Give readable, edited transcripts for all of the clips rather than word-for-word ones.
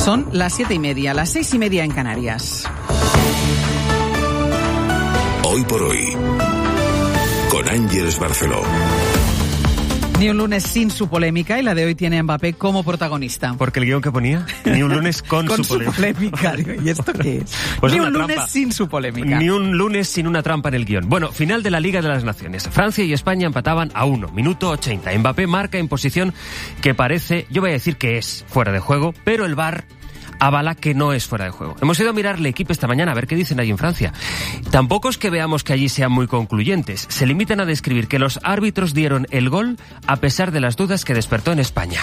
Son las 7:30, las 6:30 en Canarias. Hoy por hoy, con Ángeles Barceló. Ni un lunes sin su polémica, y la de hoy tiene a Mbappé como protagonista. Porque el guión que ponía, ni un lunes con su polémica. ¿Y esto qué es? Pues ni un lunes sin su polémica. Ni un lunes sin una trampa en el guión. Bueno, final de la Liga de las Naciones. Francia y España empataban a 1, minuto 80. Mbappé marca en posición que parece, yo voy a decir que es fuera de juego, pero el VAR avala que no es fuera de juego. Hemos ido a mirar el equipo esta mañana a ver qué dicen allí en Francia. Tampoco es que veamos que allí sean muy concluyentes. Se limitan a describir que los árbitros dieron el gol a pesar de las dudas que despertó en España.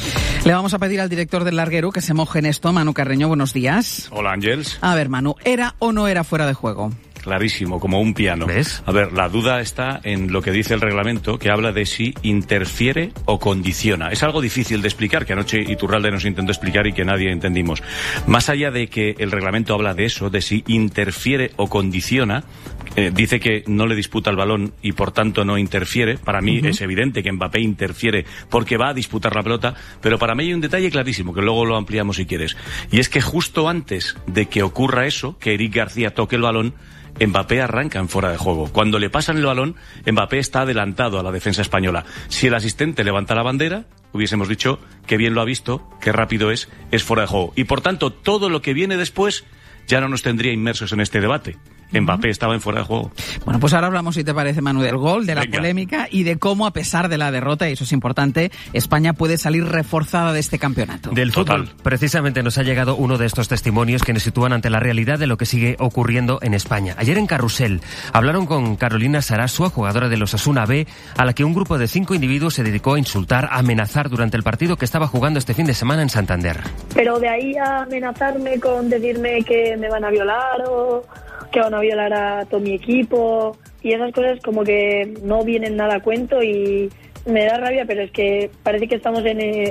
Le vamos a pedir al director del larguero que se moje en esto. Manu Carreño, buenos días. Hola, Ángels. A ver, Manu, ¿era o no era fuera de juego? Clarísimo, como un piano. ¿Ves? A ver, la duda está en lo que dice el reglamento, que habla de si interfiere o condiciona. Es algo difícil de explicar, que anoche Iturralde nos intentó explicar y que nadie entendimos. Más allá de que el reglamento habla de eso, de si interfiere o condiciona, dice que no le disputa el balón y por tanto no interfiere. Para mí es evidente que Mbappé interfiere porque va a disputar la pelota, pero para mí hay un detalle clarísimo, que luego lo ampliamos si quieres. Y es que justo antes de que ocurra eso, que Eric García toque el balón, Mbappé arranca en fuera de juego. Cuando le pasan el balón, Mbappé está adelantado a la defensa española. Si el asistente levanta la bandera, hubiésemos dicho que bien lo ha visto, que rápido es fuera de juego. Y por tanto, todo lo que viene después ya no nos tendría inmersos en este debate. Mbappé estaba en fuera de juego. Bueno, pues ahora hablamos, si te parece, Manu, del gol, de la polémica y de cómo, a pesar de la derrota, y eso es importante, España puede salir reforzada de este campeonato. Del fútbol, precisamente nos ha llegado uno de estos testimonios que nos sitúan ante la realidad de lo que sigue ocurriendo en España. Ayer en Carrusel hablaron con Carolina Sarasua, jugadora del Osasuna B, a la que un grupo de 5 individuos se dedicó a insultar, a amenazar durante el partido que estaba jugando este fin de semana en Santander. Pero de ahí a amenazarme con decirme que me van a violar o que van a violar a todo mi equipo y esas cosas como que no vienen nada a cuento y me da rabia, pero es que parece que estamos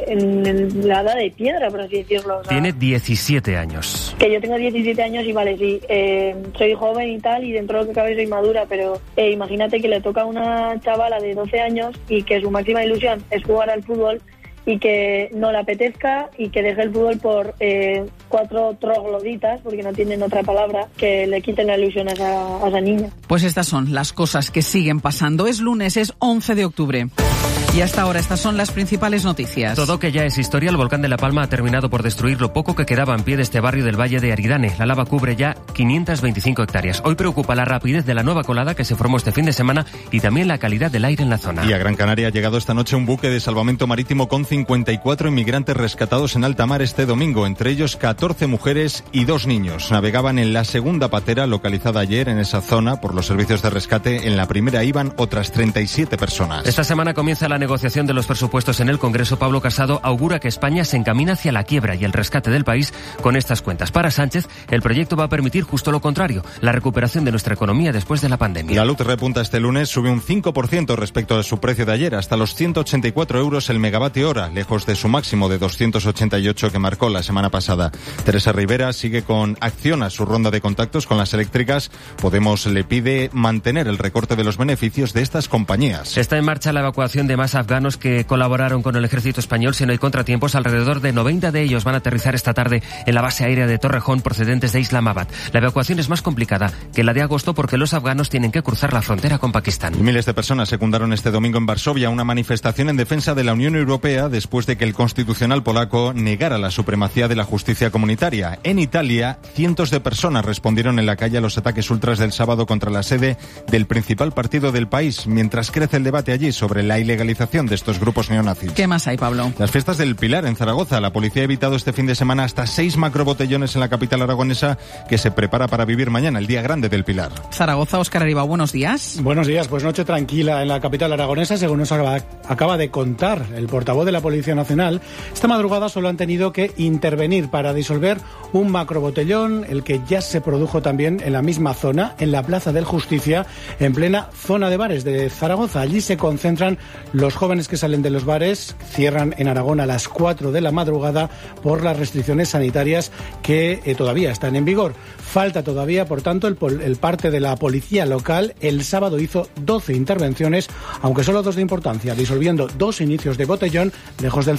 en la edad de piedra, por así decirlo. O sea, tiene 17 años. Que yo tengo 17 años y vale, sí, soy joven y tal y dentro de lo que cabe soy madura, pero imagínate que le toca a una chavala de 12 años y que su máxima ilusión es jugar al fútbol y que no le apetezca y que deje el fútbol por 4 trogloditas, porque no tienen otra palabra, que le quiten la ilusión a esa niña. Pues estas son las cosas que siguen pasando. Es lunes, es 11 de octubre. Y hasta ahora estas son las principales noticias. Todo que ya es historia, el volcán de La Palma ha terminado por destruir lo poco que quedaba en pie de este barrio del Valle de Aridane. La lava cubre ya 525 hectáreas. Hoy preocupa la rapidez de la nueva colada que se formó este fin de semana y también la calidad del aire en la zona. Y a Gran Canaria ha llegado esta noche un buque de salvamento marítimo con 54 inmigrantes rescatados en alta mar este domingo, entre ellos 14 mujeres y 2 niños. Navegaban en la segunda patera localizada ayer en esa zona por los servicios de rescate. En la primera iban otras 37 personas. Esta semana comienza la negociación de los presupuestos en el Congreso. Pablo Casado augura que España se encamina hacia la quiebra y el rescate del país con estas cuentas. Para Sánchez, el proyecto va a permitir justo lo contrario, la recuperación de nuestra economía después de la pandemia. La luz repunta este lunes, sube un 5% respecto a su precio de ayer, hasta los 184 euros el megavatio hora, lejos de su máximo de 288 que marcó la semana pasada. Teresa Rivera sigue con Acciona su ronda de contactos con las eléctricas. Podemos le pide mantener el recorte de los beneficios de estas compañías. Está en marcha la evacuación de más afganos que colaboraron con el ejército español. Si no hay contratiempos, alrededor de 90 de ellos van a aterrizar esta tarde en la base aérea de Torrejón procedentes de Islamabad. La evacuación es más complicada que la de agosto porque los afganos tienen que cruzar la frontera con Pakistán. Y miles de personas secundaron este domingo en Varsovia una manifestación en defensa de la Unión Europea después de que el Constitucional polaco negara la supremacía de la justicia comunitaria. En Italia, cientos de personas respondieron en la calle a los ataques ultras del sábado contra la sede del principal partido del país, mientras crece el debate allí sobre la ilegalización de estos grupos neonazis. ¿Qué más hay, Pablo? Las fiestas del Pilar en Zaragoza. La policía ha evitado este fin de semana hasta 6 macrobotellones en la capital aragonesa que se prepara para vivir mañana, el día grande del Pilar. Zaragoza, Óscar Arriba, buenos días. Buenos días, pues noche tranquila en la capital aragonesa, según nos acaba de contar el portavoz de la Policía Nacional. Esta madrugada solo han tenido que intervenir para disolver un macrobotellón, el que ya se produjo también en la misma zona, en la Plaza del Justicia, en plena zona de bares de Zaragoza. Allí se concentran los jóvenes que salen de los bares, cierran en Aragón a las 4 de la madrugada por las restricciones sanitarias que todavía están en vigor. Falta todavía, por tanto, el parte de la policía local. El sábado hizo 12 intervenciones, aunque solo 2 de importancia, disolviendo 2 inicios de botellón lejos del